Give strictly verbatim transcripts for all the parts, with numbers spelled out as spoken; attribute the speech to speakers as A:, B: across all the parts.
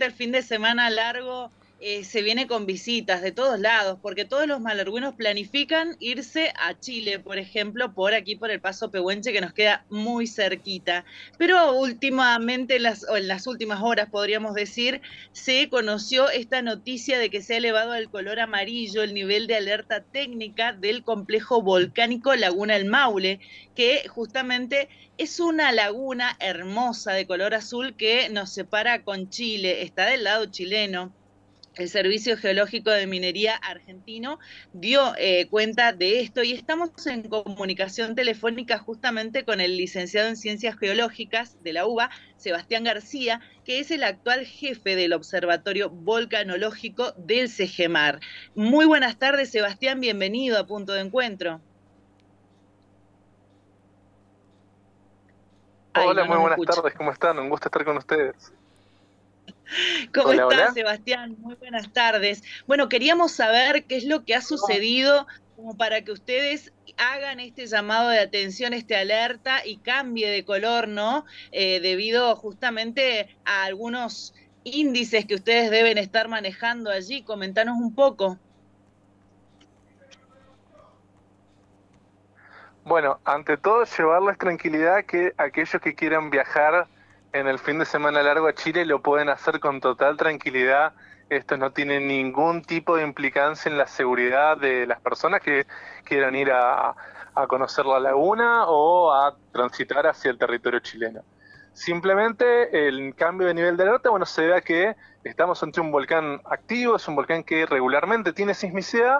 A: el fin de semana largo eh, se viene con visitas de todos lados, porque todos los malargüenos planifican irse a Chile, por ejemplo, por aquí, por el Paso Pehuenche, que nos queda muy cerquita. Pero últimamente, en las, o en las últimas horas, podríamos decir, se conoció esta noticia de que se ha elevado al color amarillo el nivel de alerta técnica del complejo volcánico Laguna El Maule, que justamente es una laguna hermosa de color azul que nos separa con Chile, está del lado chileno. El Servicio Geológico de Minería argentino dio eh, cuenta de esto y estamos en comunicación telefónica justamente con el licenciado en Ciencias Geológicas de la UBA, Sebastián García, que es el actual jefe del Observatorio Volcanológico del CEGEMAR. Muy buenas tardes, Sebastián, bienvenido a Punto de Encuentro. Ay,
B: Hola,
A: no
B: muy
A: nos
B: buenas
A: escucha.
B: tardes, ¿cómo están? Un gusto estar con ustedes.
A: ¿Cómo
B: Hola,
A: estás,
B: hola.
A: Sebastián? Muy buenas tardes. Bueno, queríamos saber qué es lo que ha sucedido como para que ustedes hagan este llamado de atención, este alerta y cambie de color, ¿no? Eh, debido justamente a algunos índices que ustedes deben estar manejando allí. Comentanos un poco.
B: Bueno, ante todo, llevarles tranquilidad que aquellos que quieran viajar en el fin de semana largo a Chile lo pueden hacer con total tranquilidad. Esto no tiene ningún tipo de implicancia en la seguridad de las personas que quieran ir a, a conocer la laguna o a transitar hacia el territorio chileno. Simplemente el cambio de nivel de alerta, bueno, se da que estamos ante un volcán activo, es un volcán que regularmente tiene sismicidad,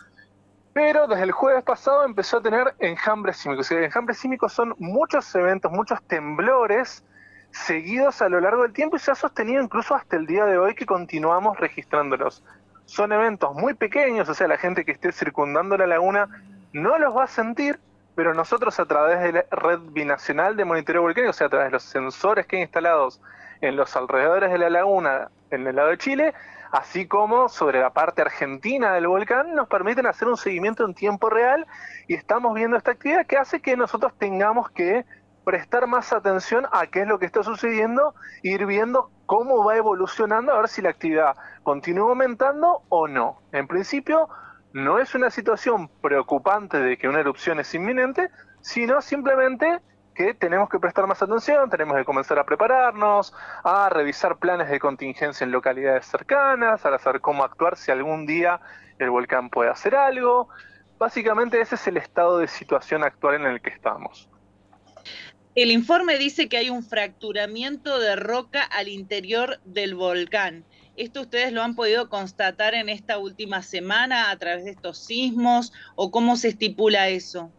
B: pero desde el jueves pasado empezó a tener enjambres sísmicos. Enjambres sísmicos son muchos eventos, muchos temblores seguidos a lo largo del tiempo y se ha sostenido incluso hasta el día de hoy que continuamos registrándolos. Son eventos muy pequeños, o sea, la gente que esté circundando la laguna no los va a sentir, pero nosotros a través de la red binacional de monitoreo volcánico, o sea, a través de los sensores que hay instalados en los alrededores de la laguna en el lado de Chile, así como sobre la parte argentina del volcán, nos permiten hacer un seguimiento en tiempo real y estamos viendo esta actividad que hace que nosotros tengamos que prestar más atención a qué es lo que está sucediendo e ir viendo cómo va evolucionando, a ver si la actividad continúa aumentando o no. En principio, no es una situación preocupante de que una erupción es inminente, sino simplemente que tenemos que prestar más atención, tenemos que comenzar a prepararnos, a revisar planes de contingencia en localidades cercanas, a saber cómo actuar si algún día el volcán puede hacer algo. Básicamente ese es el estado de situación actual en el que estamos.
A: El informe dice que hay un fracturamiento de roca al interior del volcán. ¿Esto ustedes lo han podido constatar en esta última semana a través de estos sismos o cómo se estipula eso?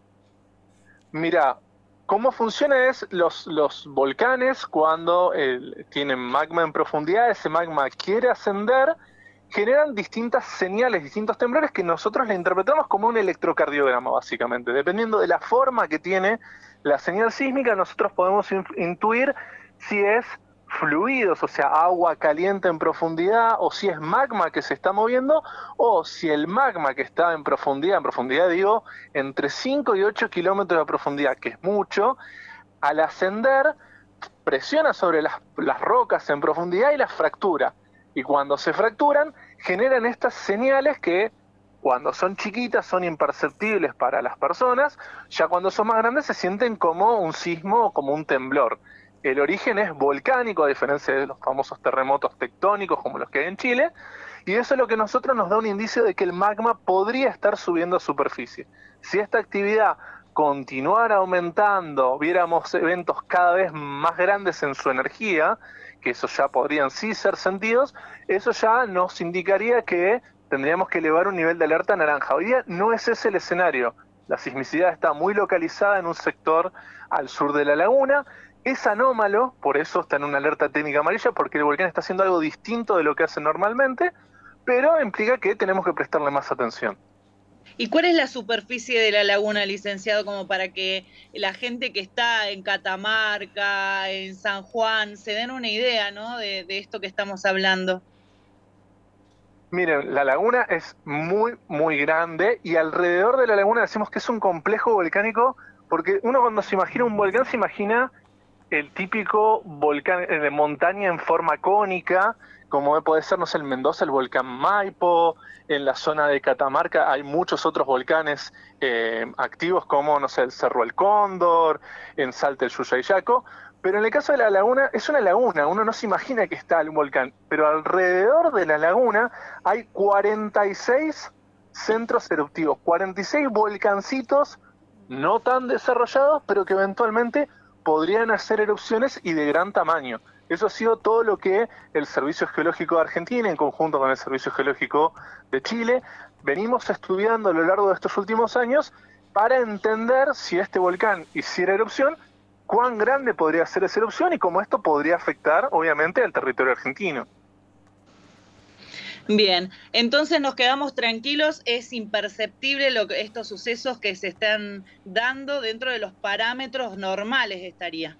B: Mira, cómo funciona es los, los volcanes cuando eh, tienen magma en profundidad, ese magma quiere ascender, generan distintas señales, distintos temblores que nosotros le interpretamos como un electrocardiograma, básicamente. Dependiendo de la forma que tiene la señal sísmica, nosotros podemos intuir si es fluidos, o sea, agua caliente en profundidad, o si es magma que se está moviendo, o si el magma que está en profundidad, en profundidad digo, entre cinco y ocho kilómetros de profundidad, que es mucho, al ascender presiona sobre las, las rocas en profundidad y las fractura. Y cuando se fracturan, generan estas señales que cuando son chiquitas son imperceptibles para las personas, ya cuando son más grandes se sienten como un sismo o como un temblor. El origen es volcánico, a diferencia de los famosos terremotos tectónicos como los que hay en Chile, y eso es lo que a nosotros nos da un indicio de que el magma podría estar subiendo a superficie. Si esta actividad continuara aumentando, viéramos eventos cada vez más grandes en su energía, que eso ya podrían sí ser sentidos, eso ya nos indicaría que tendríamos que elevar un nivel de alerta naranja. Hoy día no es ese el escenario. La sismicidad está muy localizada en un sector al sur de la laguna. Es anómalo, por eso está en una alerta técnica amarilla, porque el volcán está haciendo algo distinto de lo que hace normalmente, pero implica que tenemos que prestarle más atención.
A: ¿Y cuál es la superficie de la laguna, licenciado, como para que la gente que está en Catamarca, en San Juan, se den una idea, ¿no? de, de esto que estamos hablando?
B: Miren, la laguna es muy, muy grande y alrededor de la laguna decimos que es un complejo volcánico porque uno cuando se imagina un volcán se imagina el típico volcán de montaña en forma cónica como puede ser, no sé, en Mendoza el volcán Maipo, en la zona de Catamarca hay muchos otros volcanes eh, activos como, no sé, el Cerro El Cóndor, en Salta el Yuyayaco, pero en el caso de la laguna, es una laguna, uno no se imagina que está un volcán, pero alrededor de la laguna hay cuarenta y seis centros eruptivos, cuarenta y seis volcancitos no tan desarrollados, pero que eventualmente podrían hacer erupciones y de gran tamaño. Eso ha sido todo lo que el Servicio Geológico de Argentina, en conjunto con el Servicio Geológico de Chile, venimos estudiando a lo largo de estos últimos años para entender si este volcán hiciera erupción, cuán grande podría ser esa erupción y cómo esto podría afectar, obviamente, al territorio argentino.
A: Bien, entonces nos quedamos tranquilos, es imperceptible lo que, estos sucesos que se están dando dentro de los parámetros normales estaría.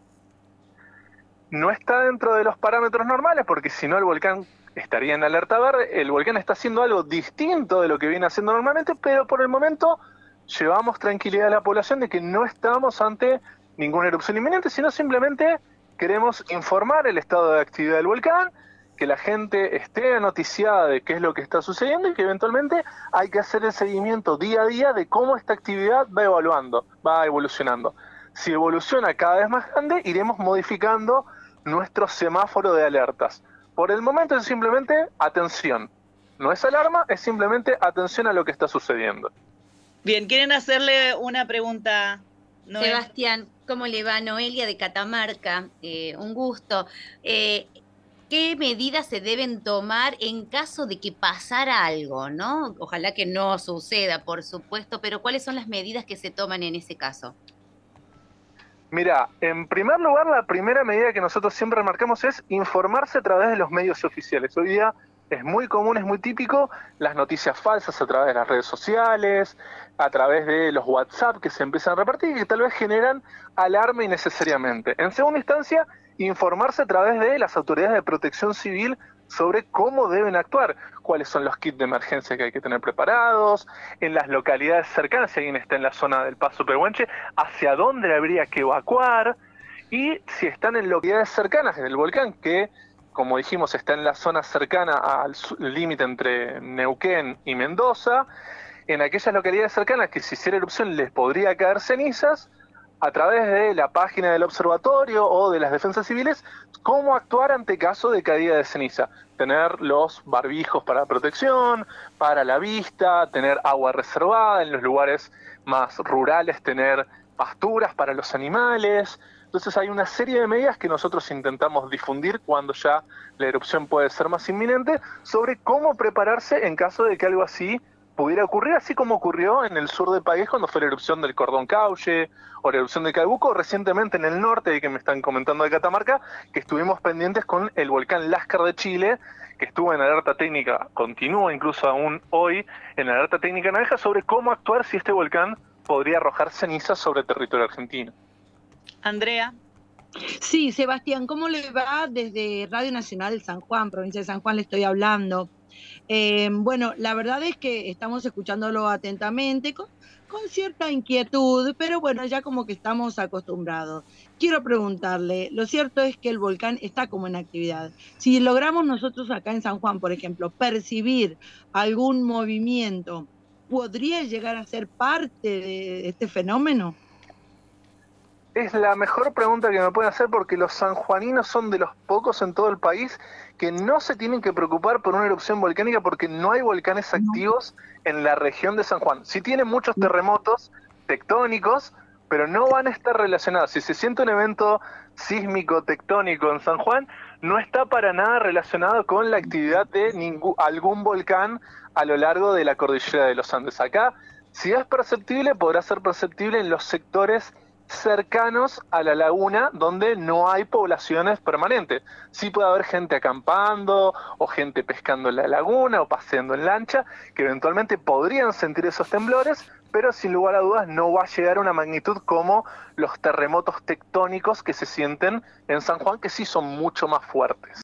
B: No está dentro de los parámetros normales porque si no el volcán estaría en alerta verde. El volcán está haciendo algo distinto de lo que viene haciendo normalmente, pero por el momento llevamos tranquilidad a la población de que no estamos ante ninguna erupción inminente, sino simplemente queremos informar el estado de actividad del volcán, que la gente esté noticiada de qué es lo que está sucediendo y que eventualmente hay que hacer el seguimiento día a día de cómo esta actividad va evaluando, va evolucionando. Si evoluciona cada vez más grande, iremos modificando nuestro semáforo de alertas. Por el momento es simplemente atención. No es alarma, es simplemente atención a lo que está sucediendo.
A: Bien, ¿quieren hacerle una pregunta?
C: Noel. Sebastián, ¿cómo le va? Noelia de Catamarca, eh, un gusto. Eh, ¿Qué medidas se deben tomar en caso de que pasara algo, ¿no? Ojalá que no suceda, por supuesto, pero ¿cuáles son las medidas que se toman en ese caso?
B: Mira, en primer lugar, la primera medida que nosotros siempre remarcamos es informarse a través de los medios oficiales. Hoy día es muy común, es muy típico las noticias falsas a través de las redes sociales, a través de los WhatsApp que se empiezan a repartir y que tal vez generan alarma innecesariamente. En segunda instancia, informarse a través de las autoridades de protección civil sobre cómo deben actuar, cuáles son los kits de emergencia que hay que tener preparados, en las localidades cercanas, si alguien está en la zona del Paso Pehuenche, hacia dónde habría que evacuar, y si están en localidades cercanas del volcán, que como dijimos está en la zona cercana al límite entre Neuquén y Mendoza, en aquellas localidades cercanas que si hiciera erupción les podría caer cenizas, a través de la página del observatorio o de las defensas civiles, cómo actuar ante caso de caída de ceniza. Tener los barbijos para protección, para la vista, tener agua reservada en los lugares más rurales, tener pasturas para los animales. Entonces hay una serie de medidas que nosotros intentamos difundir cuando ya la erupción puede ser más inminente, sobre cómo prepararse en caso de que algo así pudiera ocurrir, así como ocurrió en el sur del país cuando fue la erupción del Cordón Cauche o la erupción de Calbuco, recientemente en el norte, que me están comentando de Catamarca, que estuvimos pendientes con el volcán Lascar de Chile, que estuvo en alerta técnica, continúa incluso aún hoy en alerta técnica naranja, sobre cómo actuar si este volcán podría arrojar cenizas sobre el territorio argentino.
A: Andrea.
D: Sí, Sebastián, ¿cómo le va? Desde Radio Nacional de San Juan, provincia de San Juan, le estoy hablando. Eh, bueno, la verdad es que estamos escuchándolo atentamente, con, con cierta inquietud, pero bueno, ya como que estamos acostumbrados. Quiero preguntarle, lo cierto es que el volcán está como en actividad. Si logramos nosotros acá en San Juan, por ejemplo, percibir algún movimiento, ¿podría llegar a ser parte de este fenómeno?
B: Es la mejor pregunta que me pueden hacer porque los sanjuaninos son de los pocos en todo el país que no se tienen que preocupar por una erupción volcánica porque no hay volcanes activos en la región de San Juan. Sí tienen muchos terremotos tectónicos, pero no van a estar relacionados. Si se siente un evento sísmico tectónico en San Juan, no está para nada relacionado con la actividad de ningún, algún volcán a lo largo de la cordillera de los Andes. Acá, si es perceptible, podrá ser perceptible en los sectores cercanos a la laguna donde no hay poblaciones permanentes. Sí puede haber gente acampando o gente pescando en la laguna o paseando en lancha que eventualmente podrían sentir esos temblores, pero sin lugar a dudas no va a llegar a una magnitud como los terremotos tectónicos que se sienten en San Juan, que sí son mucho más fuertes.